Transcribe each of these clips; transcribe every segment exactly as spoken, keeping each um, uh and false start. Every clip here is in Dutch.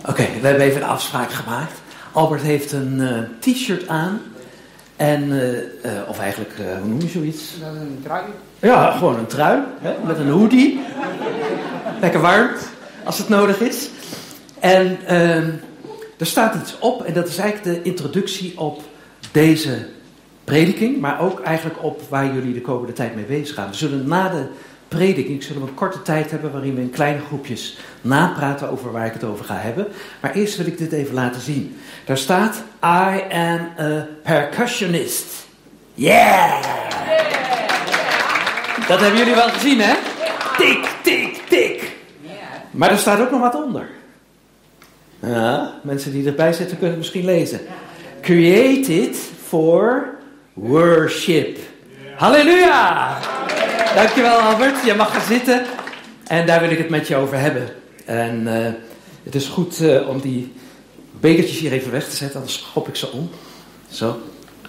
Oké, okay, we hebben even een afspraak gemaakt. Albert heeft een uh, t-shirt aan. En, uh, uh, of eigenlijk, uh, hoe noem je zoiets? Dat is een trui. Ja, gewoon een trui. Hè, met een hoodie. Lekker warm, als het nodig is. En uh, er staat iets op. En dat is eigenlijk de introductie op deze prediking. Maar ook eigenlijk op waar jullie de komende tijd mee bezig gaan. We zullen na de prediking zullen we een korte tijd hebben waarin we in kleine groepjes napraten over waar ik het over ga hebben. Maar eerst wil ik dit even laten zien. Daar staat, I am a percussionist. Yeah! Dat hebben jullie wel gezien, hè? Tik, tik, tik. Maar er staat ook nog wat onder. Ja, mensen die erbij zitten kunnen het misschien lezen. Created for worship. Halleluja! Dankjewel Albert, je mag gaan zitten. En daar wil ik het met je over hebben. En uh, het is goed uh, om die bekertjes hier even weg te zetten, anders schop ik ze om. Zo.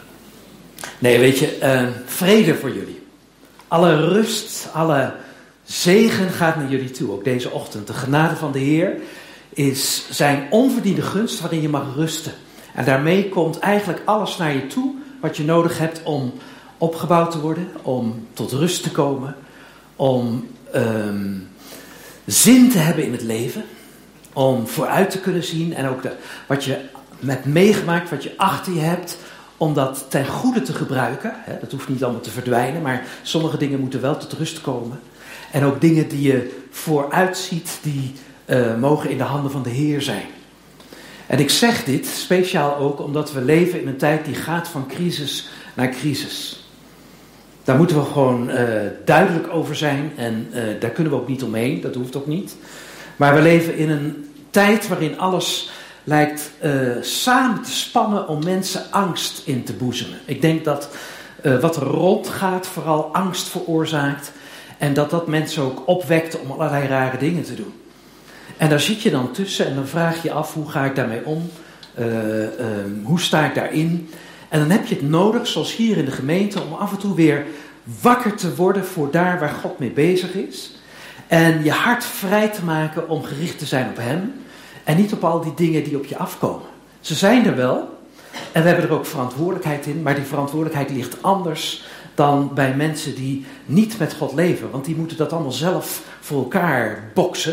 Nee, weet je, uh, vrede voor jullie. Alle rust, alle zegen gaat naar jullie toe, ook deze ochtend. De genade van de Heer is zijn onverdiende gunst waarin je mag rusten. En daarmee komt eigenlijk alles naar je toe wat je nodig hebt om opgebouwd te worden, om tot rust te komen, om um, zin te hebben in het leven, om vooruit te kunnen zien en ook de, wat je hebt meegemaakt, wat je achter je hebt, om dat ten goede te gebruiken. Hè, dat hoeft niet allemaal te verdwijnen, maar sommige dingen moeten wel tot rust komen. En ook dingen die je vooruit ziet, die uh, mogen in de handen van de Heer zijn. En ik zeg dit speciaal ook omdat we leven in een tijd die gaat van crisis naar crisis. Daar moeten we gewoon uh, duidelijk over zijn en uh, daar kunnen we ook niet omheen, dat hoeft ook niet. Maar we leven in een tijd waarin alles lijkt uh, samen te spannen om mensen angst in te boezemen. Ik denk dat uh, wat er rondgaat vooral angst veroorzaakt en dat dat mensen ook opwekt om allerlei rare dingen te doen. En daar zit je dan tussen en dan vraag je af, hoe ga ik daarmee om? Uh, uh, hoe sta ik daarin? En dan heb je het nodig, zoals hier in de gemeente, om af en toe weer wakker te worden voor daar waar God mee bezig is. En je hart vrij te maken om gericht te zijn op Hem. En niet op al die dingen die op je afkomen. Ze zijn er wel. En we hebben er ook verantwoordelijkheid in. Maar die verantwoordelijkheid ligt anders dan bij mensen die niet met God leven. Want die moeten dat allemaal zelf voor elkaar boksen.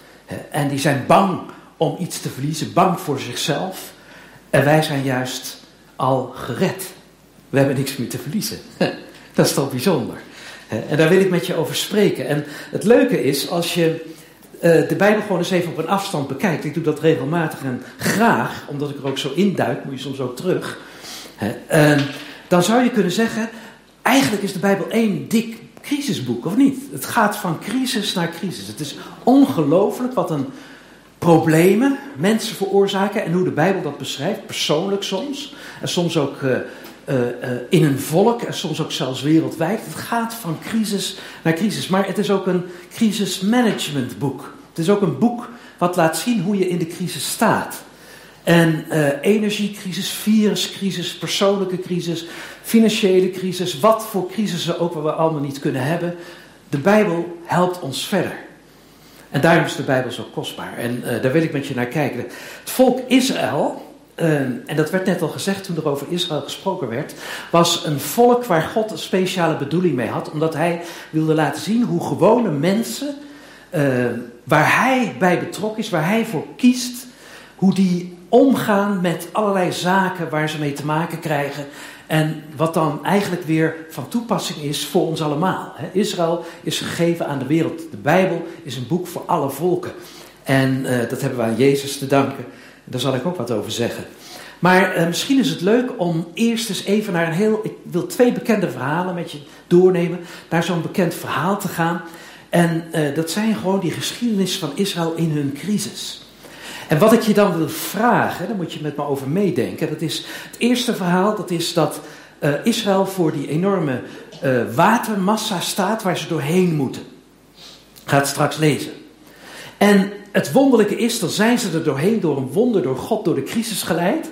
En die zijn bang om iets te verliezen. Bang voor zichzelf. En wij zijn juist al gered. We hebben niks meer te verliezen. Dat is toch bijzonder. En daar wil ik met je over spreken. En het leuke is, als je uh, de Bijbel gewoon eens even op een afstand bekijkt. Ik doe dat regelmatig en graag, omdat ik er ook zo induik, moet je soms ook terug. Uh, dan zou je kunnen zeggen, eigenlijk is de Bijbel één dik crisisboek, of niet? Het gaat van crisis naar crisis. Het is ongelooflijk wat een problemen mensen veroorzaken en hoe de Bijbel dat beschrijft, persoonlijk soms. En soms ook uh, uh, uh, in een volk en soms ook zelfs wereldwijd. Het gaat van crisis naar crisis, maar het is ook een crisismanagementboek. Het is ook een boek wat laat zien hoe je in de crisis staat. En uh, energiecrisis, viruscrisis, persoonlijke crisis, financiële crisis, wat voor crisissen ook we allemaal niet kunnen hebben. De Bijbel helpt ons verder. En daarom is de Bijbel zo kostbaar. En uh, daar wil ik met je naar kijken. Het volk Israël, uh, en dat werd net al gezegd toen er over Israël gesproken werd, was een volk waar God een speciale bedoeling mee had. Omdat hij wilde laten zien hoe gewone mensen, uh, waar hij bij betrokken is, waar hij voor kiest, hoe die omgaan met allerlei zaken waar ze mee te maken krijgen. En wat dan eigenlijk weer van toepassing is voor ons allemaal. Israël is gegeven aan de wereld. De Bijbel is een boek voor alle volken. En uh, dat hebben we aan Jezus te danken. Daar zal ik ook wat over zeggen. Maar uh, misschien is het leuk om eerst eens even naar een heel... Ik wil twee bekende verhalen met je doornemen. Naar zo'n bekend verhaal te gaan. En uh, dat zijn gewoon die geschiedenis van Israël in hun crisis. En wat ik je dan wil vragen, daar moet je met me over meedenken. Dat is het eerste verhaal, dat is dat uh, Israël voor die enorme uh, watermassa staat waar ze doorheen moeten. Ik ga het straks lezen. En het wonderlijke is, dan zijn ze er doorheen door een wonder, door God, door de crisis geleid.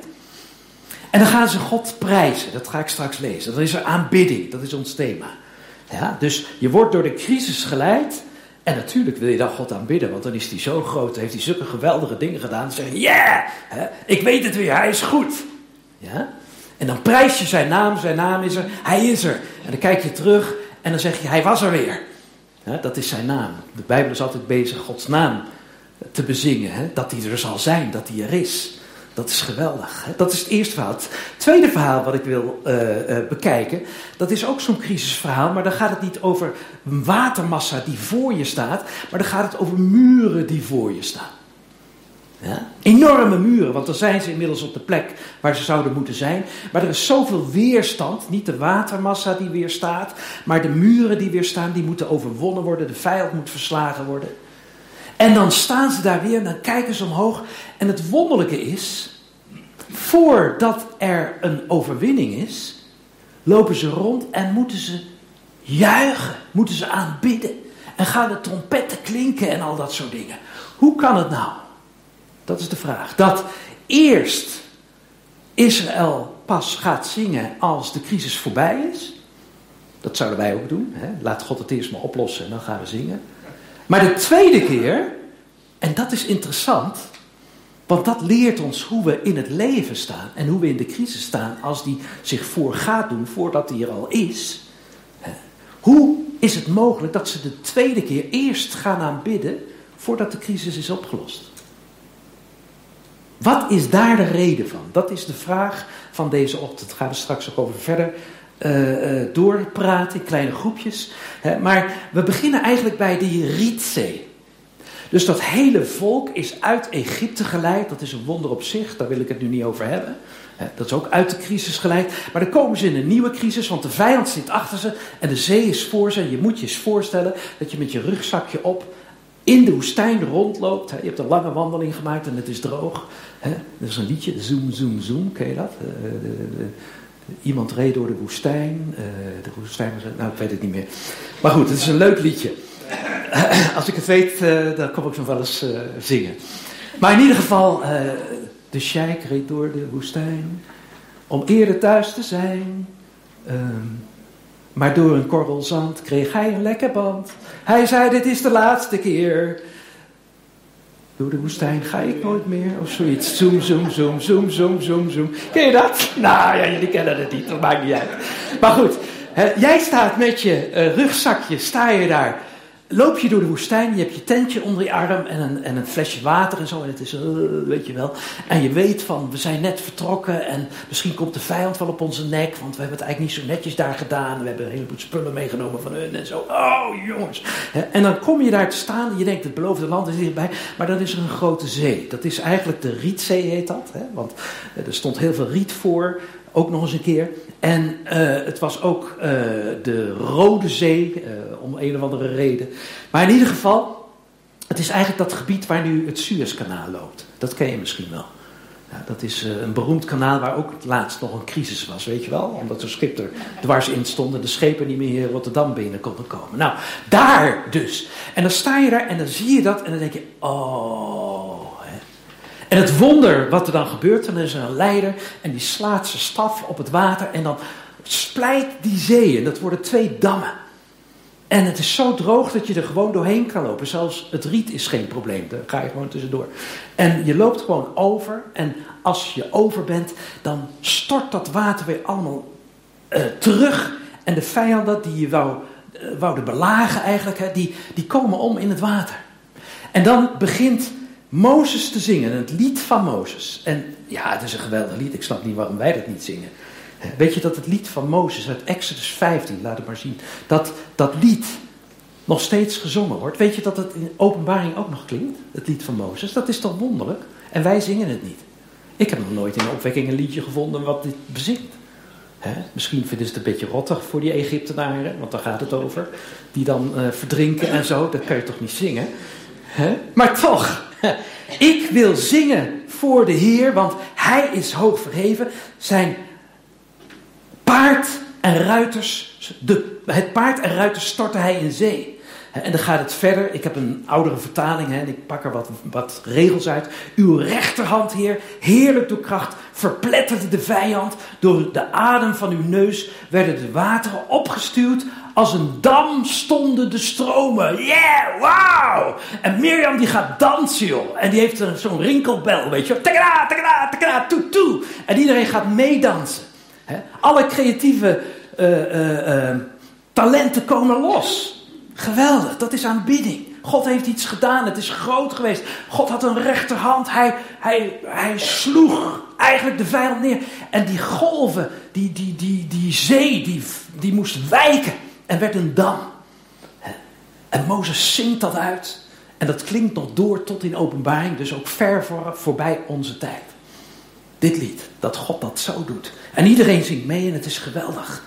En dan gaan ze God prijzen, dat ga ik straks lezen. Dan is er aanbidding, dat is ons thema. Ja, dus je wordt door de crisis geleid En natuurlijk wil je dan God aanbidden, want dan is hij zo groot, heeft hij zulke geweldige dingen gedaan. Dan zeg je, ja, yeah, ik weet het weer, hij is goed. Ja? En dan prijs je zijn naam, zijn naam is er, hij is er. En dan kijk je terug en dan zeg je, hij was er weer. Ja, dat is zijn naam. De Bijbel is altijd bezig Gods naam te bezingen. Hè? Dat hij er zal zijn, dat hij er is. Dat is geweldig. Hè? Dat is het eerste verhaal. Het tweede verhaal wat ik wil uh, uh, bekijken, dat is ook zo'n crisisverhaal, maar dan gaat het niet over een watermassa die voor je staat, maar dan gaat het over muren die voor je staan. Ja? Enorme muren, want dan zijn ze inmiddels op de plek waar ze zouden moeten zijn. Maar er is zoveel weerstand, niet de watermassa die weerstaat, maar de muren die weerstaan, die moeten overwonnen worden, de vijand moet verslagen worden. En dan staan ze daar weer en dan kijken ze omhoog. En het wonderlijke is, voordat er een overwinning is, lopen ze rond en moeten ze juichen, moeten ze aanbidden. En gaan de trompetten klinken en al dat soort dingen. Hoe kan het nou? Dat is de vraag. Dat eerst Israël pas gaat zingen als de crisis voorbij is. Dat zouden wij ook doen. Hè? Laat God het eerst maar oplossen en dan gaan we zingen. Maar de tweede keer, en dat is interessant, want dat leert ons hoe we in het leven staan en hoe we in de crisis staan als die zich voor gaat doen, voordat die er al is. Hoe is het mogelijk dat ze de tweede keer eerst gaan aanbidden voordat de crisis is opgelost? Wat is daar de reden van? Dat is de vraag van deze ochtend. Daar gaan we straks ook over verder uh, uh, doorpraten in kleine groepjes. Hè, maar we beginnen eigenlijk bij die Rietzee. Dus dat hele volk is uit Egypte geleid. Dat is een wonder op zich, daar wil ik het nu niet over hebben. Hè, dat is ook uit de crisis geleid. Maar dan komen ze in een nieuwe crisis, want de vijand zit achter ze en de zee is voor ze. En je moet je eens voorstellen dat je met je rugzakje op in de woestijn rondloopt. Hè. Je hebt een lange wandeling gemaakt en het is droog. Hè. Dat is een liedje, zoom, zoom, zoom, ken je dat? Uh, de, de, de, iemand reed door de woestijn. Uh, de woestijn was, nou, ik weet het niet meer. Maar goed, het is een leuk liedje. Uh, als ik het weet, uh, dan kom ik nog wel eens uh, zingen. Maar in ieder geval, uh, de sheik reed door de woestijn om eerder thuis te zijn. Uh, maar door een korrel zand kreeg hij een lekker band. Hij zei, dit is de laatste keer. Door de woestijn ga ik nooit meer. Of zoiets. Zoom, zoom, zoom, zoom, zoom, zoom, zoom. Ken je dat? Nou ja, jullie kennen het niet. Dat maakt niet uit. Maar goed. Hè, jij staat met je uh, rugzakje. Sta je daar. Loop je door de woestijn. Je hebt je tentje onder je arm. En een, en een flesje water en zo. En het is, uh, weet je wel. En je weet van, we zijn net vertrokken. En misschien komt de vijand wel op onze nek. Want we hebben het eigenlijk niet zo netjes daar gedaan. We hebben een heleboel spullen meegenomen van hun en zo. Oh, jongens. En dan kom je daar te staan. En je denkt, het beloofde land is hierbij. Maar dan is er een grote zee. Dat is eigenlijk de Rietzee, heet dat. Hè? Want er stond heel veel riet voor. Ook nog eens een keer. En uh, het was ook uh, de Rode Zee, uh, om een of andere reden. Maar in ieder geval, het is eigenlijk dat gebied waar nu het Suezkanaal loopt. Dat ken je misschien wel. Ja, dat is uh, een beroemd kanaal waar ook laatst nog een crisis was, weet je wel. Omdat zo'n schip er dwars in stond en de schepen niet meer in Rotterdam binnen konden komen. Nou, daar dus. En dan sta je daar en dan zie je dat en dan denk je, oh... En het wonder wat er dan gebeurt, dan is er een leider en die slaat zijn staf op het water en dan splijt die zee en dat worden twee dammen. En het is zo droog dat je er gewoon doorheen kan lopen. Zelfs het riet is geen probleem, daar ga je gewoon tussendoor. En je loopt gewoon over en als je over bent, dan stort dat water weer allemaal uh, terug. En de vijanden die je wou, uh, wouden belagen eigenlijk, hè, die, die komen om in het water. En dan begint Mozes te zingen, het lied van Mozes. En ja, het is een geweldig lied. Ik snap niet waarom wij dat niet zingen. Weet je dat het lied van Mozes uit Exodus vijftien, laat het maar zien, dat dat lied nog steeds gezongen wordt. Weet je dat het in Openbaring ook nog klinkt, het lied van Mozes? Dat is toch wonderlijk? En wij zingen het niet. Ik heb nog nooit in de opwekking een liedje gevonden wat dit bezingt. He, misschien vinden ze het een beetje rottig voor die Egyptenaren, want daar gaat het over. Die dan uh, verdrinken en zo, dat kan je toch niet zingen? He? Maar toch... Ik wil zingen voor de Heer, want Hij is hoog verheven. Zijn paard en ruiters, de, het paard en ruiters stortte Hij in zee. En dan gaat het verder. Ik heb een oudere vertaling hè, en ik pak er wat, wat regels uit. Uw rechterhand, Heer, heerlijk door kracht, verpletterde de vijand. Door de adem van uw neus werden de wateren opgestuwd. Als een dam stonden de stromen. Yeah, wauw! En Mirjam die gaat dansen, joh. En die heeft een, zo'n rinkelbel, weet je. Takada, takada, takada, toe, toe. En iedereen gaat meedansen. He? Alle creatieve uh, uh, uh, talenten komen los. Geweldig, dat is aanbidding. God heeft iets gedaan, het is groot geweest. God had een rechterhand, hij, hij, hij sloeg eigenlijk de vijand neer. En die golven, die, die, die, die zee, die, die moest wijken en werd een dam. En Mozes zingt dat uit. En dat klinkt nog door tot in openbaring, dus ook ver voor, voorbij onze tijd. Dit lied, dat God dat zo doet. En iedereen zingt mee en het is geweldig.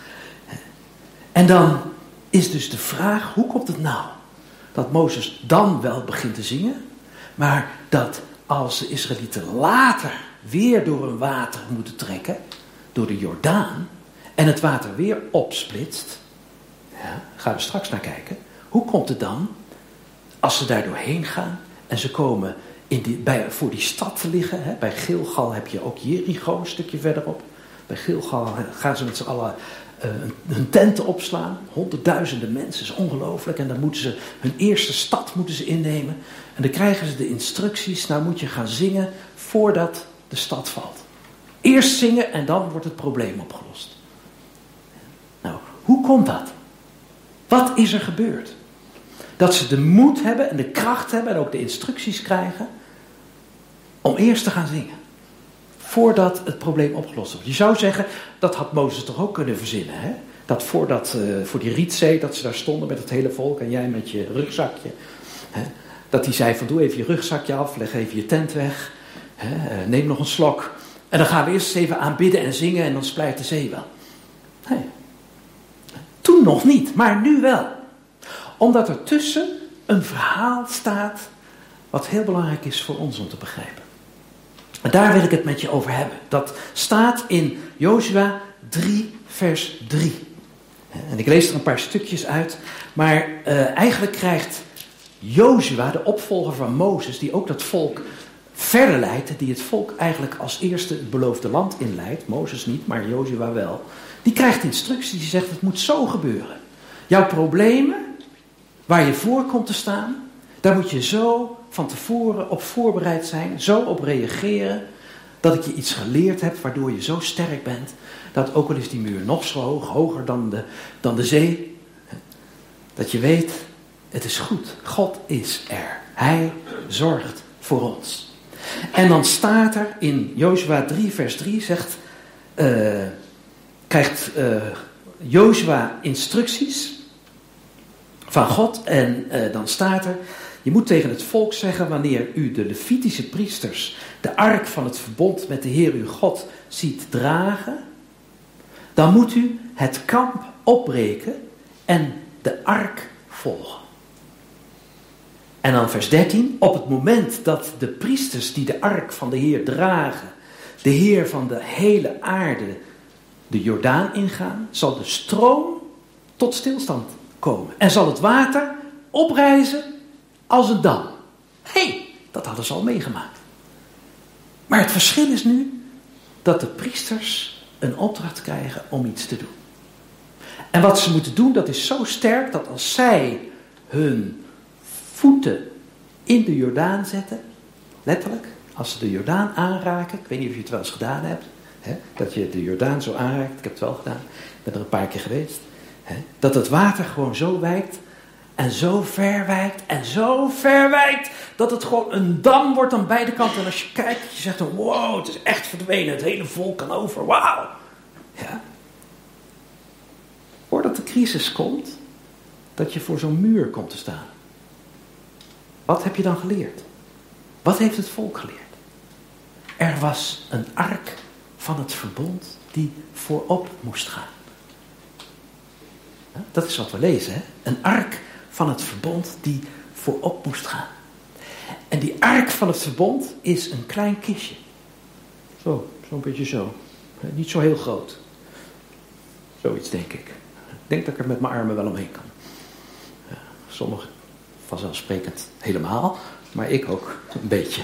En dan is dus de vraag, hoe komt het nou dat Mozes dan wel begint te zingen, maar dat als de Israëlieten later weer door een water moeten trekken, door de Jordaan, en het water weer opsplitst, ja, gaan we straks naar kijken, hoe komt het dan als ze daar doorheen gaan en ze komen in die, bij, voor die stad te liggen, hè? Bij Gilgal heb je ook Jericho een stukje verderop. Bij Gilgal gaan ze met z'n allen uh, hun tenten opslaan. Honderdduizenden mensen, is ongelooflijk. En dan moeten ze hun eerste stad moeten ze innemen. En dan krijgen ze de instructies, nou moet je gaan zingen voordat de stad valt. Eerst zingen en dan wordt het probleem opgelost. Nou, hoe komt dat? Wat is er gebeurd? Dat ze de moed hebben en de kracht hebben en ook de instructies krijgen om eerst te gaan zingen. Voordat het probleem opgelost wordt. Je zou zeggen, dat had Mozes toch ook kunnen verzinnen. Hè? Dat voordat, uh, voor die Rietzee, dat ze daar stonden met het hele volk en jij met je rugzakje. Hè? Dat hij zei van doe even je rugzakje af, leg even je tent weg. Hè? Uh, neem nog een slok. En dan gaan we eerst eens even aanbidden en zingen en dan splijt de zee wel. Nee. Toen nog niet, maar nu wel. Omdat er tussen een verhaal staat wat heel belangrijk is voor ons om te begrijpen. En daar wil ik het met je over hebben. Dat staat in Jozua drie vers drie. En ik lees er een paar stukjes uit. Maar uh, eigenlijk krijgt Jozua, de opvolger van Mozes, die ook dat volk verder leidt, die het volk eigenlijk als eerste het beloofde land inleidt, Mozes niet, maar Jozua wel, die krijgt instructies, die zegt het moet zo gebeuren. Jouw problemen, waar je voor komt te staan, daar moet je zo van tevoren op voorbereid zijn, zo op reageren, dat ik je iets geleerd heb, waardoor je zo sterk bent, dat ook al is die muur nog zo hoog, hoger dan de, dan de zee, dat je weet, het is goed, God is er. Hij zorgt voor ons. En dan staat er in Jozua drie vers drie, zegt, uh, krijgt uh, Jozua instructies van God en uh, dan staat er, je moet tegen het volk zeggen wanneer u de Levitische priesters de ark van het verbond met de Heer uw God ziet dragen, dan moet u het kamp opbreken en de ark volgen. En dan vers dertien, op het moment dat de priesters die de ark van de Heer dragen, de Heer van de hele aarde, de Jordaan ingaan, zal de stroom tot stilstand komen. En zal het water oprijzen als een dam. Hé, hey, dat hadden ze al meegemaakt. Maar het verschil is nu dat de priesters een opdracht krijgen om iets te doen. En wat ze moeten doen, dat is zo sterk dat als zij hun voeten in de Jordaan zetten, letterlijk, als ze de Jordaan aanraken, ik weet niet of je het wel eens gedaan hebt, hè, dat je de Jordaan zo aanraakt, ik heb het wel gedaan, ik ben er een paar keer geweest, hè, dat het water gewoon zo wijkt en zo ver wijkt en zo ver wijkt, dat het gewoon een dam wordt aan beide kanten. En als je kijkt, je zegt dan, wow, het is echt verdwenen, het hele volk kan over, wauw. Ja. Voordat de crisis komt, dat je voor zo'n muur komt te staan. Wat heb je dan geleerd? Wat heeft het volk geleerd? Er was een ark van het verbond die voorop moest gaan. Dat is wat we lezen, hè? Een ark van het verbond die voorop moest gaan. En die ark van het verbond is een klein kistje. Zo, zo'n beetje zo. Niet zo heel groot. Zoiets denk ik. Ik denk dat ik er met mijn armen wel omheen kan. Ja, sommige vanzelfsprekend helemaal, maar ik ook een beetje.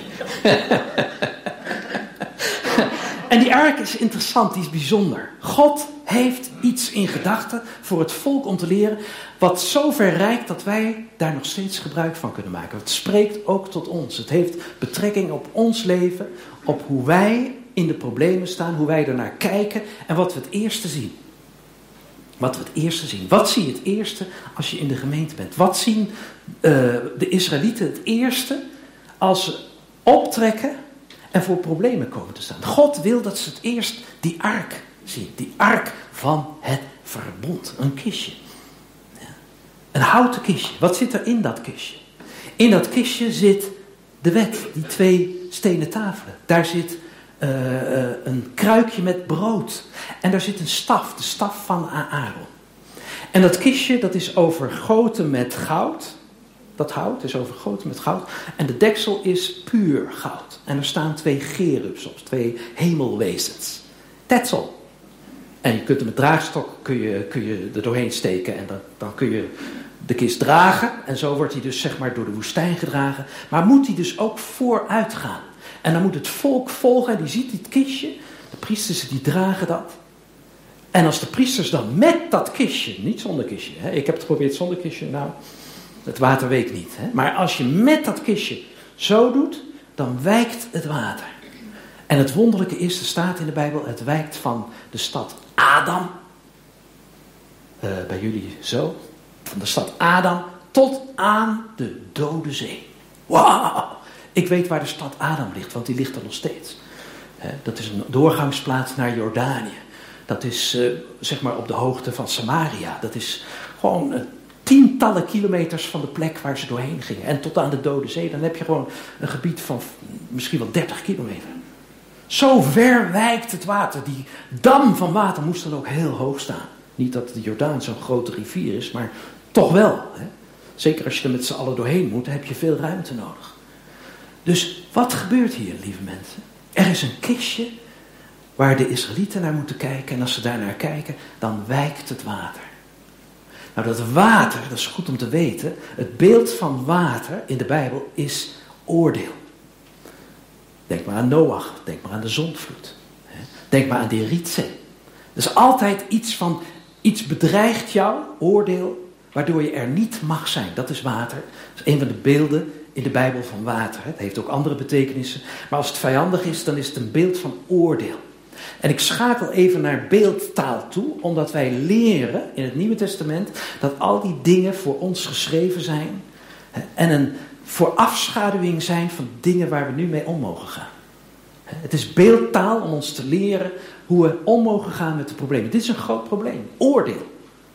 En die ark is interessant, die is bijzonder. God heeft iets in gedachten voor het volk om te leren, wat zo ver reikt dat wij daar nog steeds gebruik van kunnen maken. Het spreekt ook tot ons. Het heeft betrekking op ons leven, op hoe wij in de problemen staan, hoe wij ernaar kijken en wat we het eerste zien. Wat we het eerste zien. Wat zie je het eerste als je in de gemeente bent? Wat zien uh, de Israëlieten het eerste als ze optrekken en voor problemen komen te staan? God wil dat ze het eerst die ark zien. Die ark van het verbond. Een kistje. Ja. Een houten kistje. Wat zit er in dat kistje? In dat kistje zit de wet. Die twee stenen tafelen. Daar zit uh, uh, een kruikje met brood. En daar zit een staf. De staf van Aaron. En dat kistje dat is overgoten met goud. Dat hout is overgoten met goud. En de deksel is puur goud. En er staan twee gerubs op. Twee hemelwezens. That's all. En je kunt hem met draagstok kun je, kun je er doorheen steken. En dan, dan kun je de kist dragen. En zo wordt hij dus zeg maar door de woestijn gedragen. Maar moet hij dus ook vooruit gaan. En dan moet het volk volgen. En die ziet dit kistje. De priesters die dragen dat. En als de priesters dan met dat kistje. Niet zonder kistje. Hè? Ik heb het geprobeerd zonder kistje. Nou, het water weekt niet. Hè? Maar als je met dat kistje zo doet. Dan wijkt het water. En het wonderlijke is, er staat in de Bijbel, het wijkt van de stad Adam, uh, bij jullie zo, van de stad Adam tot aan de Dode Zee. Wauw! Ik weet waar de stad Adam ligt, want die ligt er nog steeds. He, dat is een doorgangsplaats naar Jordanië. Dat is uh, zeg maar op de hoogte van Samaria. Dat is gewoon uh, tientallen kilometers van de plek waar ze doorheen gingen. En tot aan de Dode Zee, dan heb je gewoon een gebied van misschien wel dertig kilometer. Zo ver wijkt het water. Die dam van water moest dan ook heel hoog staan. Niet dat de Jordaan zo'n grote rivier is, maar toch wel. Hè? Zeker als je er met z'n allen doorheen moet, dan heb je veel ruimte nodig. Dus wat gebeurt hier, lieve mensen? Er is een kistje waar de Israëlieten naar moeten kijken. En als ze daar naar kijken, dan wijkt het water. Nou, dat water, dat is goed om te weten. Het beeld van water in de Bijbel is oordeel. Denk maar aan Noach, denk maar aan de zondvloed. Denk maar aan die Rietzee. Er is altijd iets van, iets bedreigt jou, oordeel, waardoor je er niet mag zijn. Dat is water. Dat is een van de beelden in de Bijbel van water. Het heeft ook andere betekenissen. Maar als het vijandig is, dan is het een beeld van oordeel. En ik schakel even naar beeldtaal toe, omdat wij leren in het Nieuwe Testament dat al die dingen voor ons geschreven zijn en een voorafschaduwing zijn van dingen waar we nu mee om mogen gaan. Het is beeldtaal om ons te leren hoe we om mogen gaan met de problemen. Dit is een groot probleem. Oordeel.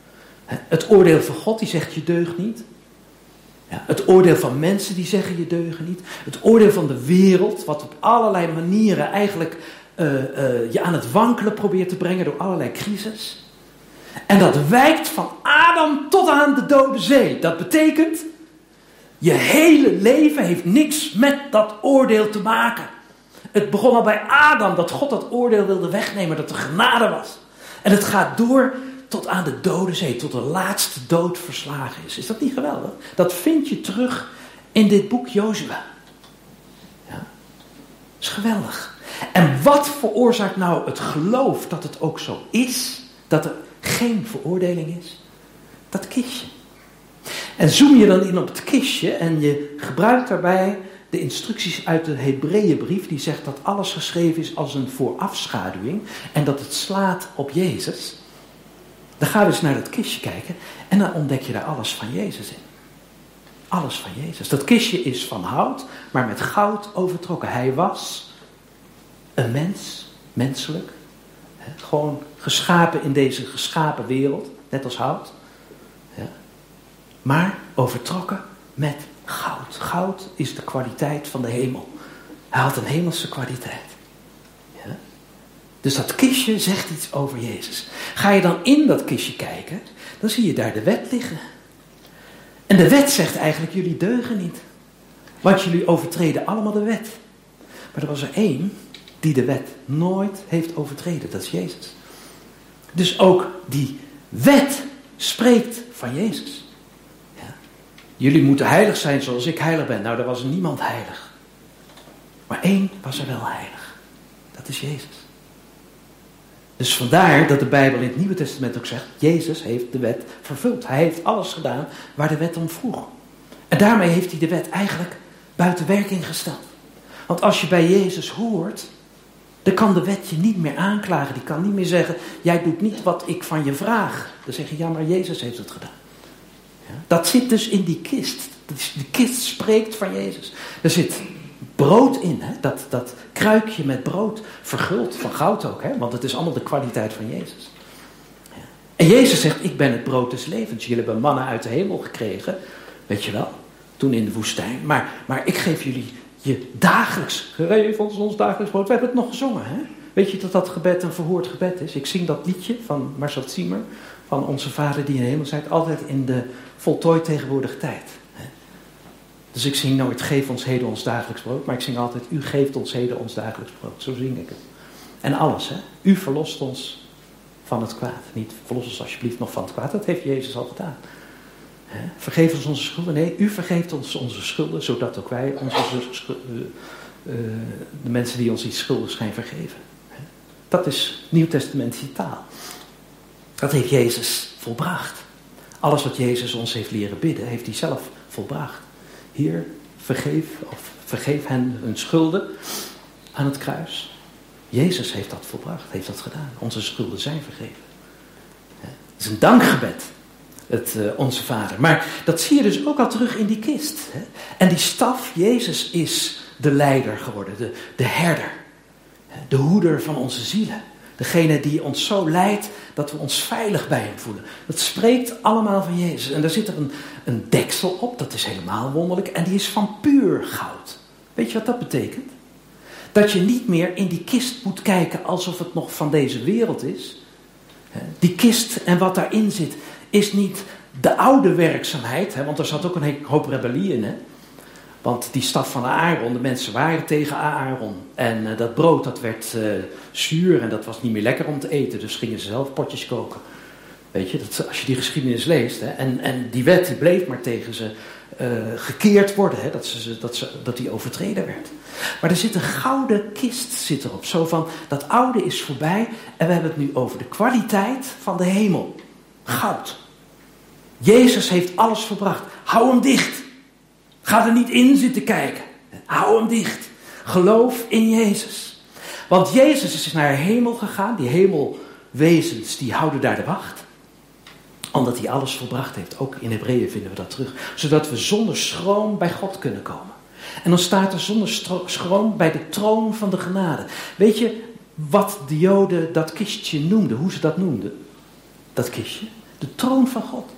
Het oordeel van God die zegt je deugt niet. Ja, het oordeel van mensen die zeggen je deugen niet. Het oordeel van de wereld wat op allerlei manieren eigenlijk uh, uh, je aan het wankelen probeert te brengen door allerlei crisis. En dat wijkt van Adam tot aan de Dode Zee. Dat betekent je hele leven heeft niks met dat oordeel te maken. Het begon al bij Adam dat God dat oordeel wilde wegnemen, dat er genade was. En het gaat door tot aan de Dode Zee, tot de laatste dood verslagen is. Is dat niet geweldig? Dat vind je terug in dit boek Jozua. Ja, dat is geweldig. En wat veroorzaakt nou het geloof dat het ook zo is, dat er geen veroordeling is? Dat kistje. En zoom je dan in op het kistje en je gebruikt daarbij de instructies uit de Hebreeënbrief die zegt dat alles geschreven is als een voorafschaduwing en dat het slaat op Jezus. Dan ga je dus naar dat kistje kijken en dan ontdek je daar alles van Jezus in. Alles van Jezus. Dat kistje is van hout, maar met goud overtrokken. Hij was een mens, menselijk, gewoon geschapen in deze geschapen wereld, net als hout. Ja. Maar overtrokken met goud. Goud is de kwaliteit van de hemel. Hij had een hemelse kwaliteit. Ja. Dus dat kistje zegt iets over Jezus. Ga je dan in dat kistje kijken, dan zie je daar de wet liggen. En de wet zegt eigenlijk, jullie deugen niet. Want jullie overtreden allemaal de wet. Maar er was er één die de wet nooit heeft overtreden. Dat is Jezus. Dus ook die wet spreekt van Jezus. Ja. Jullie moeten heilig zijn zoals ik heilig ben. Nou, daar was niemand heilig. Maar één was er wel heilig. Dat is Jezus. Dus vandaar dat de Bijbel in het Nieuwe Testament ook zegt, Jezus heeft de wet vervuld. Hij heeft alles gedaan waar de wet om vroeg. En daarmee heeft hij de wet eigenlijk buiten werking gesteld. Want als je bij Jezus hoort, dan kan de wet je niet meer aanklagen. Die kan niet meer zeggen, jij doet niet wat ik van je vraag. Dan zeg je, ja, maar Jezus heeft het gedaan. Ja? Dat zit dus in die kist. De kist spreekt van Jezus. Er zit brood in, hè? Dat, dat kruikje met brood, verguld van goud ook, hè? Want het is allemaal de kwaliteit van Jezus. Ja. En Jezus zegt, ik ben het brood des levens. Jullie hebben mannen uit de hemel gekregen, weet je wel, toen in de woestijn. Maar, maar ik geef jullie je dagelijks, geef ons ons dagelijks brood. We hebben het nog gezongen, hè? Weet je dat dat gebed een verhoord gebed is? Ik zing dat liedje van Marcel Ziemer, van Onze Vader die in de hemel zijt, altijd in de voltooid tegenwoordige tijd. Dus ik zing nooit, geef ons heden ons dagelijks brood. Maar ik zing altijd, u geeft ons heden ons dagelijks brood. Zo zing ik het. En alles, hè. U verlost ons van het kwaad. Niet, verlos ons alsjeblieft nog van het kwaad. Dat heeft Jezus al gedaan. Hè? Vergeef ons onze schulden. Nee, u vergeeft ons onze schulden. Zodat ook wij onze schulden, uh, uh, de mensen die ons iets schuldig zijn vergeven. Hè? Dat is nieuwtestamentische taal. Dat heeft Jezus volbracht. Alles wat Jezus ons heeft leren bidden, heeft hij zelf volbracht. Hier, vergeef, of vergeef hen hun schulden aan het kruis. Jezus heeft dat volbracht, heeft dat gedaan. Onze schulden zijn vergeven. Het is een dankgebed, het uh, Onze Vader. Maar dat zie je dus ook al terug in die kist. Hè? En die staf, Jezus is de leider geworden, de, de herder. De hoeder van onze zielen. Degene die ons zo leidt dat we ons veilig bij hem voelen. Dat spreekt allemaal van Jezus. En daar zit er een, een deksel op, dat is helemaal wonderlijk. En die is van puur goud. Weet je wat dat betekent? Dat je niet meer in die kist moet kijken alsof het nog van deze wereld is. Die kist en wat daarin zit is niet de oude werkzaamheid. Want er zat ook een hoop rebellie in. Hè? Want die staf van Aaron, de mensen waren tegen Aaron. En uh, dat brood dat werd uh, zuur en dat was niet meer lekker om te eten. Dus gingen ze zelf potjes koken. Weet je, dat, als je die geschiedenis leest. Hè, en, en die wet die bleef maar tegen ze uh, gekeerd worden. Hè, dat, ze, dat, ze, dat die overtreden werd. Maar er zit een gouden kist zit erop. Zo van, dat oude is voorbij. En we hebben het nu over de kwaliteit van de hemel. Goud. Jezus heeft alles verbracht. Hou hem dicht. Ga er niet in zitten kijken. Hou hem dicht. Geloof in Jezus. Want Jezus is naar de hemel gegaan. Die hemelwezens die houden daar de wacht. Omdat hij alles volbracht heeft. Ook in Hebreeën vinden we dat terug. Zodat we zonder schroom bij God kunnen komen. En dan staat er zonder stro- schroom bij de troon van de genade. Weet je wat de Joden dat kistje noemden? Hoe ze dat noemden? Dat kistje? De troon van God.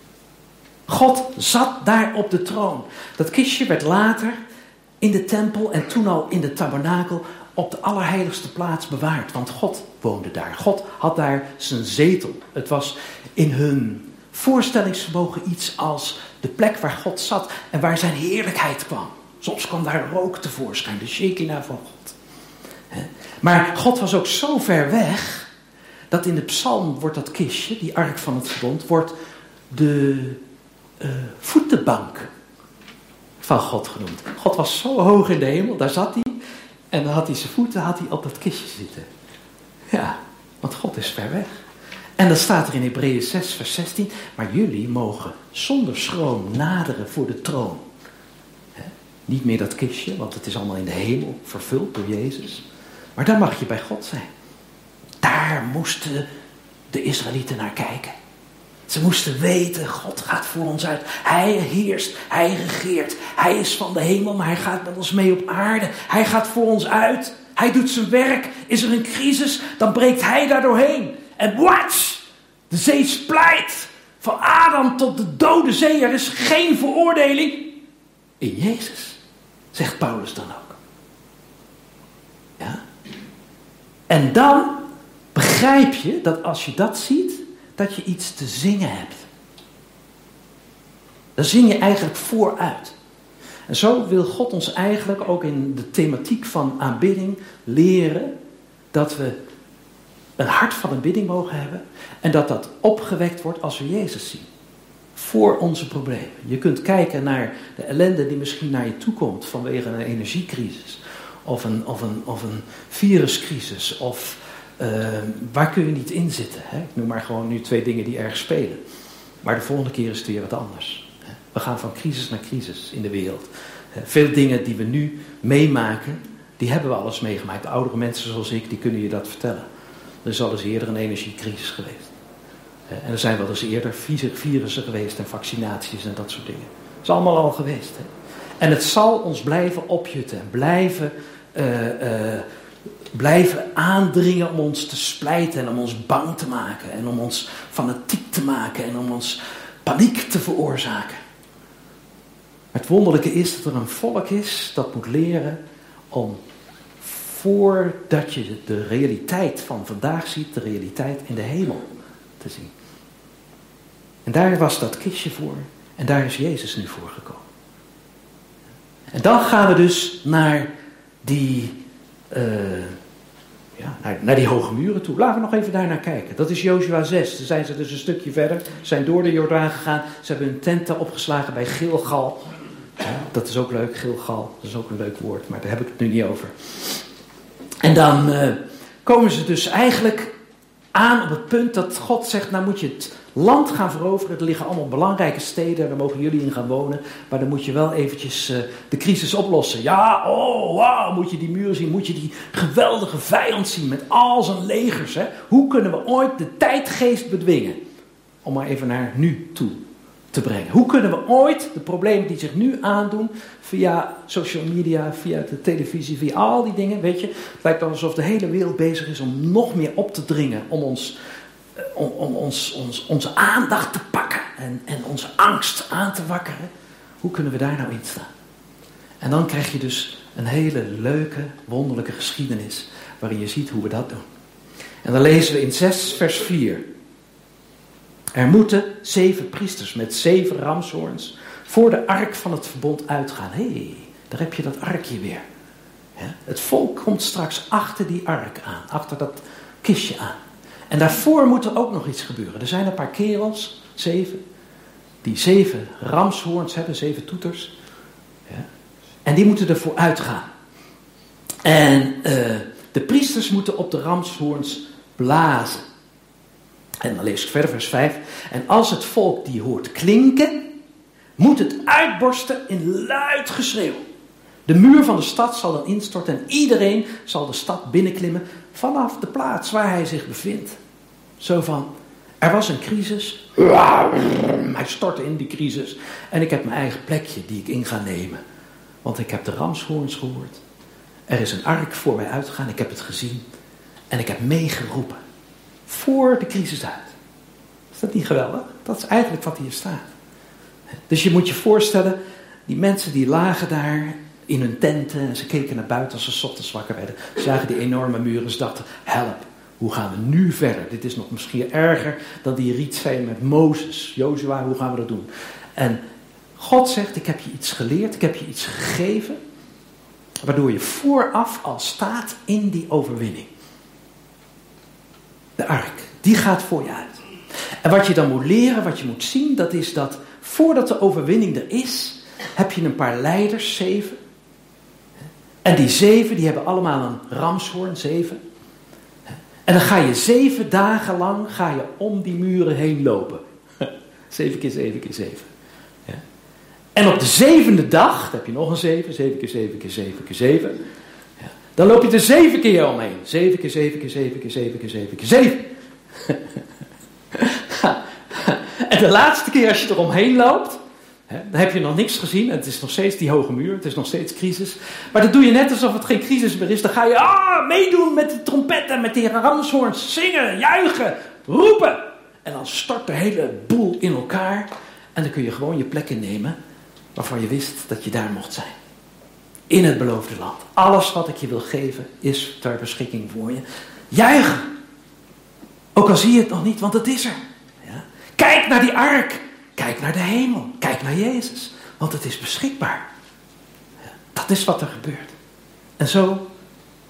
God zat daar op de troon. Dat kistje werd later in de tempel en toen al in de tabernakel op de allerheiligste plaats bewaard. Want God woonde daar. God had daar zijn zetel. Het was in hun voorstellingsvermogen iets als de plek waar God zat en waar zijn heerlijkheid kwam. Soms kwam daar rook tevoorschijn, de Shekinah van God. Maar God was ook zo ver weg dat in de psalm wordt dat kistje, die ark van het verbond, wordt de uh, voetenbank van God genoemd. God was zo hoog in de hemel, daar zat hij. En dan had hij zijn voeten had hij op dat kistje zitten. Ja, want God is ver weg. En dan staat er in Hebreeën zes vers zestien. Maar jullie mogen zonder schroom naderen voor de troon. He, niet meer dat kistje, want het is allemaal in de hemel vervuld door Jezus. Maar daar mag je bij God zijn. Daar moesten de Israëlieten naar kijken. Ze moesten weten, God gaat voor ons uit. Hij heerst, hij regeert. Hij is van de hemel, maar hij gaat met ons mee op aarde. Hij gaat voor ons uit. Hij doet zijn werk. Is er een crisis, dan breekt hij daar doorheen. En watch! De zee splijt. Van Adam tot de dode zee. Er is geen veroordeling. In Jezus, zegt Paulus dan ook. Ja? En dan begrijp je dat als je dat ziet, dat je iets te zingen hebt. Dan zing je eigenlijk vooruit. En zo wil God ons eigenlijk ook in de thematiek van aanbidding leren dat we een hart van aanbidding mogen hebben en dat dat opgewekt wordt als we Jezus zien. voor onze problemen. Je kunt kijken naar de ellende die misschien naar je toe komt vanwege een energiecrisis. Of een, of een, of een viruscrisis. Of uh, waar kun je niet in zitten. Hè? Ik noem maar gewoon nu twee dingen die erg spelen. Maar de volgende keer is het weer wat anders. We gaan van crisis naar crisis in de wereld. Veel dingen die we nu meemaken, die hebben we alles meegemaakt. De oudere mensen zoals ik, die kunnen je dat vertellen. Er is al eens eerder een energiecrisis geweest. En er zijn wel eens eerder virussen geweest en vaccinaties en dat soort dingen. Dat is allemaal al geweest. Hè? En het zal ons blijven opjutten en blijven, uh, uh, blijven aandringen om ons te splijten en om ons bang te maken. En om ons fanatiek te maken en om ons paniek te veroorzaken. Het wonderlijke is dat er een volk is dat moet leren om, voordat je de realiteit van vandaag ziet, de realiteit in de hemel te zien. En daar was dat kistje voor en daar is Jezus nu voor gekomen. En dan gaan we dus naar die, uh, ja, naar, naar die hoge muren toe. Laten we nog even daar naar kijken. Dat is Jozua zes. Dan zijn ze dus een stukje verder. Ze zijn door de Jordaan gegaan. Ze hebben hun tenten opgeslagen bij Gilgal. Ja, dat is ook leuk, Gilgal. Dat is ook een leuk woord, maar daar heb ik het nu niet over. En dan uh, komen ze dus eigenlijk aan op het punt dat God zegt, nou moet je het land gaan veroveren. Er liggen allemaal belangrijke steden, daar mogen jullie in gaan wonen. Maar dan moet je wel eventjes uh, de crisis oplossen. Ja, oh, wauw, moet je die muren zien, moet je die geweldige vijand zien met al zijn legers. Hè? Hoe kunnen we ooit de tijdgeest bedwingen? Om maar even naar nu toe te brengen. Hoe kunnen we ooit de problemen die zich nu aandoen, via social media, via de televisie, via al die dingen, weet je. Het lijkt wel alsof de hele wereld bezig is om nog meer op te dringen, om ons, om, om ons, ons, onze aandacht te pakken en, en onze angst aan te wakkeren. Hoe kunnen we daar nou in staan? En dan krijg je dus een hele leuke, wonderlijke geschiedenis, waarin je ziet hoe we dat doen. En dan lezen we in zes vers vier. Er moeten zeven priesters met zeven ramshoorns voor de ark van het verbond uitgaan. Hé, hey, daar heb je dat arkje weer. Ja, het volk komt straks achter die ark aan, achter dat kistje aan. En daarvoor moet er ook nog iets gebeuren. Er zijn een paar kerels, zeven, die zeven ramshoorns hebben, zeven toeters. Ja, en die moeten ervoor uitgaan. En uh, de priesters moeten op de ramshoorns blazen. En dan lees ik verder vers vijf. En als het volk die hoort klinken, moet het uitborsten in luid geschreeuw. De muur van de stad zal dan instorten en iedereen zal de stad binnenklimmen vanaf de plaats waar hij zich bevindt. Zo van, er was een crisis, hij stortte in die crisis en ik heb mijn eigen plekje die ik in ga nemen. Want ik heb de ramshoorns gehoord. Er is een ark voor mij uitgegaan, ik heb het gezien en ik heb meegeroepen. Voor de crisis uit. Is dat niet geweldig? Dat is eigenlijk wat hier staat. Dus je moet je voorstellen, die mensen die lagen daar in hun tenten en ze keken naar buiten als ze 's ochtends wakker werden. Ze zagen die enorme muren en ze dachten, help, hoe gaan we nu verder? Dit is nog misschien erger dan die rietzee met Mozes. Jozua, hoe gaan we dat doen? En God zegt, ik heb je iets geleerd, ik heb je iets gegeven, waardoor je vooraf al staat in die overwinning. De ark, die gaat voor je uit. En wat je dan moet leren, wat je moet zien, dat is dat voordat de overwinning er is, heb je een paar leiders, zeven. En die zeven, die hebben allemaal een ramshoorn, zeven. En dan ga je zeven dagen lang, ga je om die muren heen lopen. Zeven keer zeven keer zeven. Ja. En op de zevende dag, dan heb je nog een zeven, zeven keer zeven keer zeven keer zeven. Ja. Dan loop je er zeven keer omheen. Zeven keer zeven keer zeven keer zeven keer zeven keer zeven. En de laatste keer als je er omheen loopt, hè, dan heb je nog niks gezien. En het is nog steeds die hoge muur, het is nog steeds crisis. Maar dan doe je net alsof het geen crisis meer is. Dan ga je ah, meedoen met de trompetten, met die ramshoorns, zingen, juichen, roepen. En dan stort de hele boel in elkaar. En dan kun je gewoon je plek innemen waarvan je wist dat je daar mocht zijn. In het beloofde land. Alles wat ik je wil geven is ter beschikking voor je. Juichen. Ook al zie je het nog niet, want het is er. Ja? Kijk naar die ark. Kijk naar de hemel. Kijk naar Jezus. Want het is beschikbaar. Ja? Dat is wat er gebeurt. En zo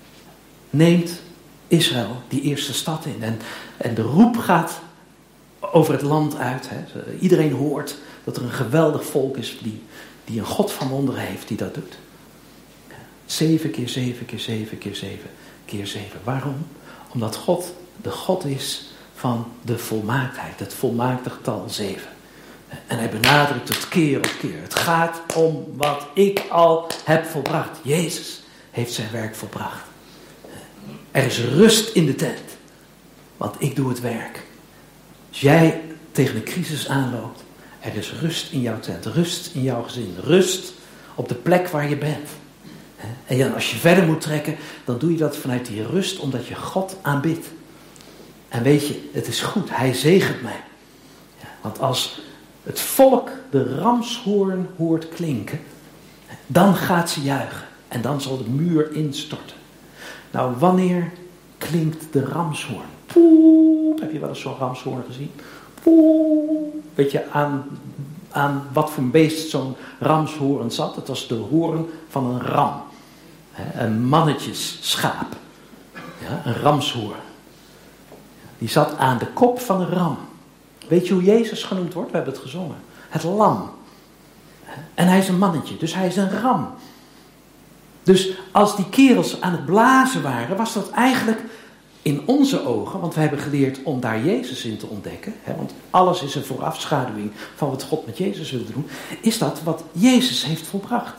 neemt Israël die eerste stad in. En, en de roep gaat over het land uit. Hè. Iedereen hoort dat er een geweldig volk is die, die een God van wonderen heeft die dat doet. Zeven keer zeven keer zeven keer zeven keer zeven. Waarom? Omdat God de God is van de volmaaktheid. Het volmaakte getal zeven. En hij benadrukt het keer op keer. Het gaat om wat ik al heb volbracht. Jezus heeft zijn werk volbracht. Er is rust in de tent. Want ik doe het werk. Als jij tegen een crisis aanloopt. Er is rust in jouw tent. Rust in jouw gezin. Rust op de plek waar je bent. En als je verder moet trekken. Dan doe je dat vanuit die rust. Omdat je God aanbidt. En weet je, het is goed. Hij zegent mij. Want als het volk de ramshoorn hoort klinken. Dan gaat ze juichen. En dan zal de muur instorten. Nou, wanneer klinkt de ramshoorn? Poep. Heb je wel eens zo'n ramshoorn gezien? Poep. Weet je aan, aan wat voor beest zo'n ramshoorn zat? Het was de hoorn van een ram. Een mannetjesschaap. Ja, een ramshoorn. Die zat aan de kop van een ram. Weet je hoe Jezus genoemd wordt? We hebben het gezongen. Het lam. En hij is een mannetje, dus hij is een ram. Dus als die kerels aan het blazen waren, was dat eigenlijk in onze ogen, want we hebben geleerd om daar Jezus in te ontdekken, hè, want alles is een voorafschaduwing van wat God met Jezus wilde doen, is dat wat Jezus heeft volbracht.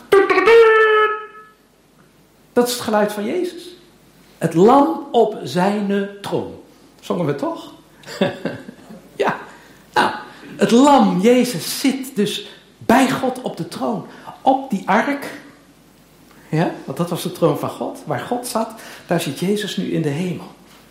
Dat is het geluid van Jezus. Het lam op zijn troon. Zongen we toch? Ja. Nou, het lam, Jezus, zit dus bij God op de troon. Op die ark. Ja, want dat was de troon van God. Waar God zat, daar zit Jezus nu in de hemel.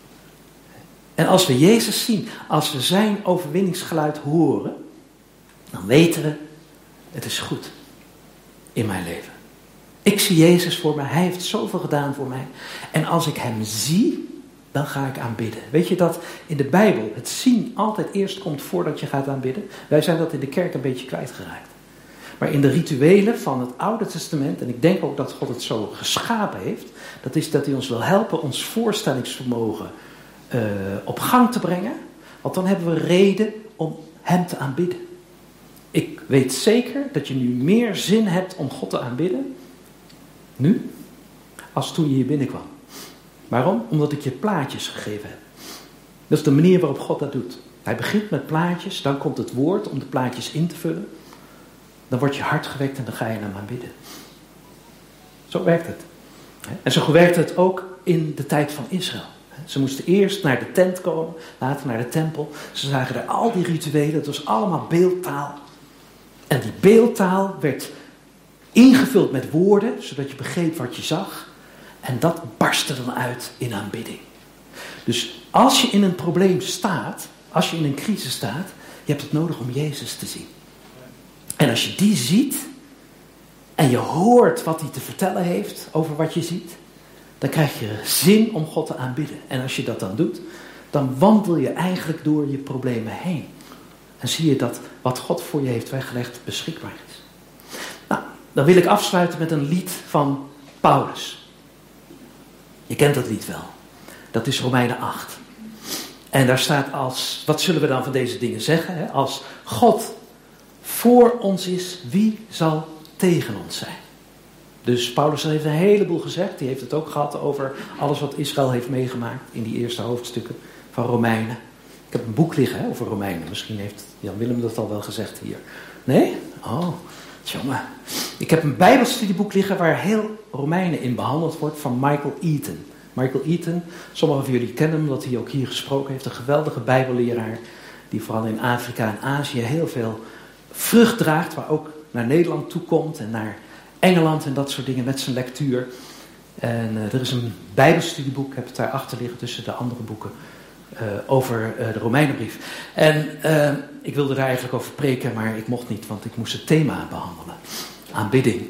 En als we Jezus zien, als we zijn overwinningsgeluid horen, dan weten we, het is goed in mijn leven. Ik zie Jezus voor mij, hij heeft zoveel gedaan voor mij. En als ik hem zie, dan ga ik aanbidden. Weet je dat in de Bijbel het zien altijd eerst komt voordat je gaat aanbidden? Wij zijn dat in de kerk een beetje kwijtgeraakt. Maar in de rituelen van het Oude Testament, en ik denk ook dat God het zo geschapen heeft, dat is dat hij ons wil helpen ons voorstellingsvermogen uh, op gang te brengen. Want dan hebben we reden om hem te aanbidden. Ik weet zeker dat je nu meer zin hebt om God te aanbidden, nu, als toen je hier binnenkwam. Waarom? Omdat ik je plaatjes gegeven heb. Dat is de manier waarop God dat doet. Hij begint met plaatjes, dan komt het woord om de plaatjes in te vullen. Dan wordt je hart gewekt en dan ga je naar hem aanbidden. Zo werkt het. En zo werkte het ook in de tijd van Israël. Ze moesten eerst naar de tent komen, later naar de tempel. Ze zagen daar al die rituelen, het was allemaal beeldtaal. En die beeldtaal werd ingevuld met woorden, zodat je begreep wat je zag. En dat barstte dan uit in aanbidding. Dus als je in een probleem staat, als je in een crisis staat, je hebt het nodig om Jezus te zien. En als je die ziet, en je hoort wat hij te vertellen heeft over wat je ziet, dan krijg je zin om God te aanbidden. En als je dat dan doet, dan wandel je eigenlijk door je problemen heen. En zie je dat wat God voor je heeft weggelegd beschikbaar is. Nou, dan wil ik afsluiten met een lied van Paulus. Je kent dat lied wel. Dat is Romeinen acht. En daar staat als, wat zullen we dan van deze dingen zeggen? Hè? Als God voor ons is, wie zal tegen ons zijn? Dus Paulus heeft een heleboel gezegd. Die heeft het ook gehad over alles wat Israël heeft meegemaakt in die eerste hoofdstukken van Romeinen. Ik heb een boek liggen hè, over Romeinen. Misschien heeft Jan Willem dat al wel gezegd hier. Nee? Oh, jongen. Ik heb een bijbelstudieboek liggen waar heel Romeinen in behandeld wordt van Michael Eaton. Michael Eaton, sommigen van jullie kennen hem, omdat hij ook hier gesproken heeft. Een geweldige bijbelleraar die vooral in Afrika en Azië heel veel vrucht draagt. Waar ook naar Nederland toe komt en naar Engeland en dat soort dingen met zijn lectuur. En uh, er is een bijbelstudieboek, ik heb het daar achter liggen tussen de andere boeken, uh, over uh, de Romeinenbrief. En uh, ik wilde daar eigenlijk over preken, maar ik mocht niet, want ik moest het thema behandelen. Aanbidding.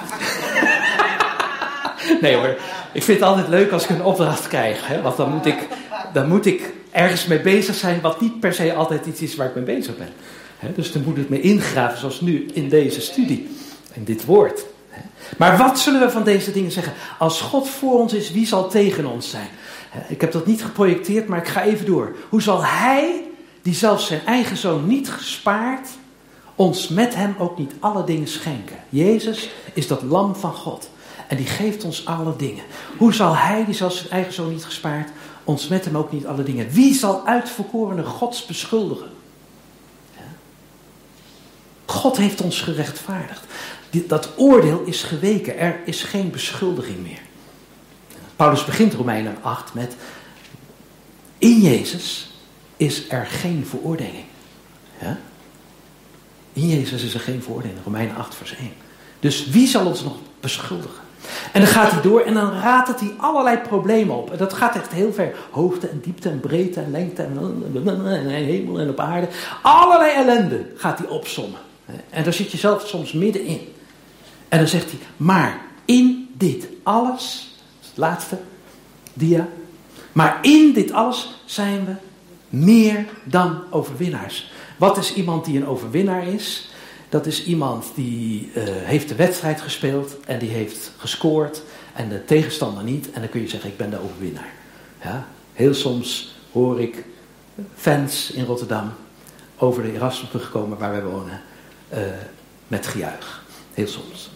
Nee hoor, ik vind het altijd leuk als ik een opdracht krijg. Hè? Want dan moet, ik, dan moet ik ergens mee bezig zijn wat niet per se altijd iets is waar ik mee bezig ben. Hè? Dus dan moet ik me ingraven zoals nu in deze studie. In dit woord. Hè? Maar wat zullen we van deze dingen zeggen? Als God voor ons is, wie zal tegen ons zijn? Hè? Ik heb dat niet geprojecteerd, maar ik ga even door. Hoe zal Hij die zelfs zijn eigen zoon niet gespaard, ons met hem ook niet alle dingen schenken. Jezus is dat lam van God. En die geeft ons alle dingen. Hoe zal hij, die zelfs zijn eigen zoon niet gespaard, ons met hem ook niet alle dingen? Wie zal uitverkorene Gods beschuldigen? Ja. God heeft ons gerechtvaardigd. Dat oordeel is geweken. Er is geen beschuldiging meer. Paulus begint Romeinen acht met: in Jezus is er geen veroordeling. Ja? In Jezus is er geen veroordeling. Romeinen acht vers één. Dus wie zal ons nog beschuldigen? En dan gaat hij door en dan raadt hij allerlei problemen op. En dat gaat echt heel ver. Hoogte en diepte en breedte en lengte en, en hemel en op aarde. Allerlei ellende gaat hij opsommen. En daar zit je zelf soms middenin. En dan zegt hij, maar in dit alles, het laatste dia, maar in dit alles zijn we meer dan overwinnaars. Wat is iemand die een overwinnaar is? Dat is iemand die uh, heeft de wedstrijd gespeeld en die heeft gescoord en de tegenstander niet. En dan kun je zeggen, ik ben de overwinnaar. Ja? Heel soms hoor ik fans in Rotterdam over de Erasmusbrug komen waar wij wonen uh, met gejuich. Heel soms.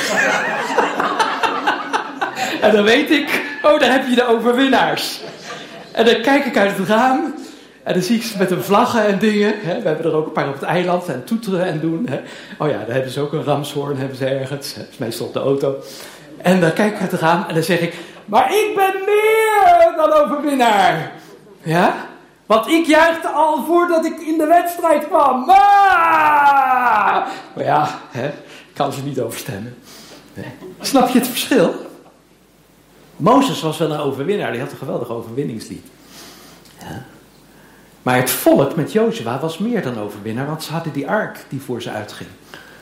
En dan weet ik, oh, daar heb je de overwinnaars. En dan kijk ik uit het raam en dan zie ik ze met hun vlaggen en dingen. Hè. We hebben er ook een paar op het eiland en toeteren en doen. Hè. Oh ja, daar hebben ze ook een ramshoorn, hebben ze ergens. Dat is meestal op de auto. En dan kijk ik uit het raam en dan zeg ik, maar ik ben meer dan overwinnaar. Ja? Want ik juichte al voordat ik in de wedstrijd kwam. Ah! Maar ja, hè, ik kan ze niet overstemmen. Nee. Snap je het verschil? Mozes was wel een overwinnaar, die had een geweldig overwinningslied. Ja. Maar het volk met Jozua was meer dan overwinnaar, want ze hadden die ark die voor ze uitging.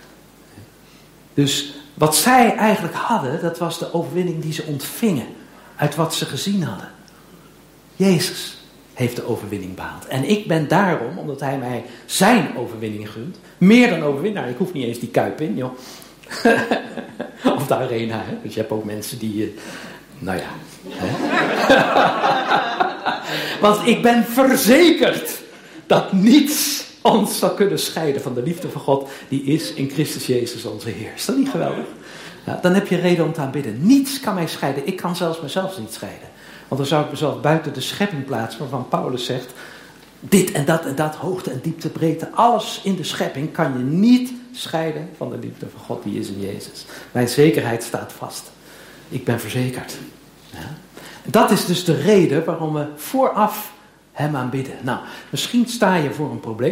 Dus wat zij eigenlijk hadden, dat was de overwinning die ze ontvingen uit wat ze gezien hadden. Jezus heeft de overwinning behaald. En ik ben daarom, omdat hij mij zijn overwinning gunt, meer dan overwinnaar. Ik hoef niet eens die kuip in, joh. Of de arena, hè. Dus je hebt ook mensen die... Uh, nou ja. Hè? Want ik ben verzekerd dat niets ons zal kunnen scheiden van de liefde van God, die is in Christus Jezus onze Heer. Is dat niet geweldig? Ja, dan heb je reden om te aanbidden. Niets kan mij scheiden. Ik kan zelfs mezelf niet scheiden. Want dan zou ik mezelf buiten de schepping plaatsen, waarvan Paulus zegt, dit en dat en dat, hoogte en diepte, breedte, alles in de schepping kan je niet scheiden van de liefde van God, die is in Jezus. Mijn zekerheid staat vast. Ik ben verzekerd. Ja. Dat is dus de reden waarom we vooraf hem aanbidden. Nou, misschien sta je voor een probleem.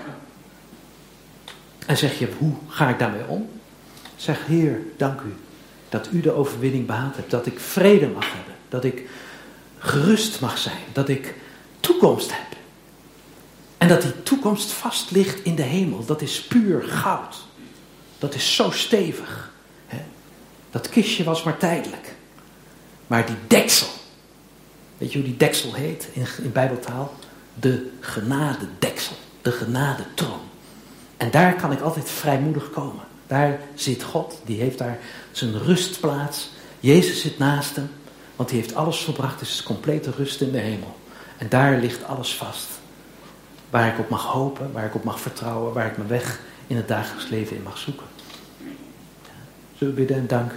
En zeg je, hoe ga ik daarmee om? Zeg, Heer, dank u dat u de overwinning behaald hebt. Dat ik vrede mag hebben. Dat ik gerust mag zijn. Dat ik toekomst heb. En dat die toekomst vast ligt in de hemel. Dat is puur goud. Dat is zo stevig. Hè? Dat kistje was maar tijdelijk. Maar die deksel. Weet je hoe die deksel heet in, in Bijbeltaal? De genadedeksel. De genadetroon. En daar kan ik altijd vrijmoedig komen. Daar zit God. Die heeft daar zijn rustplaats. Jezus zit naast hem. Want die heeft alles volbracht. Dus het is complete rust in de hemel. En daar ligt alles vast. Waar ik op mag hopen. Waar ik op mag vertrouwen. Waar ik mijn weg in het dagelijks leven in mag zoeken. Zullen we bidden en danken?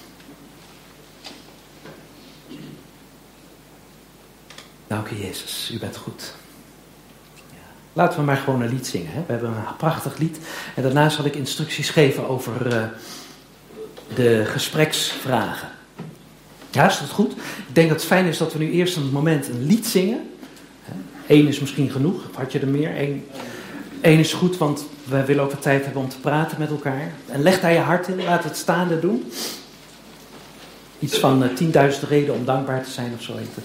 Dank u Jezus, u bent goed. Ja. Laten we maar gewoon een lied zingen. Hè? We hebben een prachtig lied. En daarna zal ik instructies geven over uh, de gespreksvragen. Ja, is dat goed? Ik denk dat het fijn is dat we nu eerst een moment een lied zingen. Eén is misschien genoeg. Of had je er meer? Eén, Eén is goed, want we willen ook wat tijd hebben om te praten met elkaar. En leg daar je hart in. Laat het staande doen. Iets van uh, tienduizend redenen om dankbaar te zijn of zo heet het.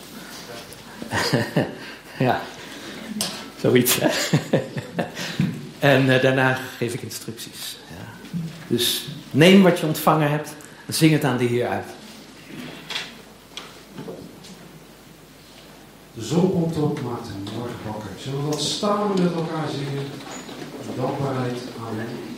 Ja, zoiets. Hè? En uh, daarna geef ik instructies. Ja. Dus neem wat je ontvangen hebt en zing het aan de Heer uit. De zon komt op, maakt een morgen wakker. Zullen we wat staan met elkaar zingen? Dankbaarheid. Amen.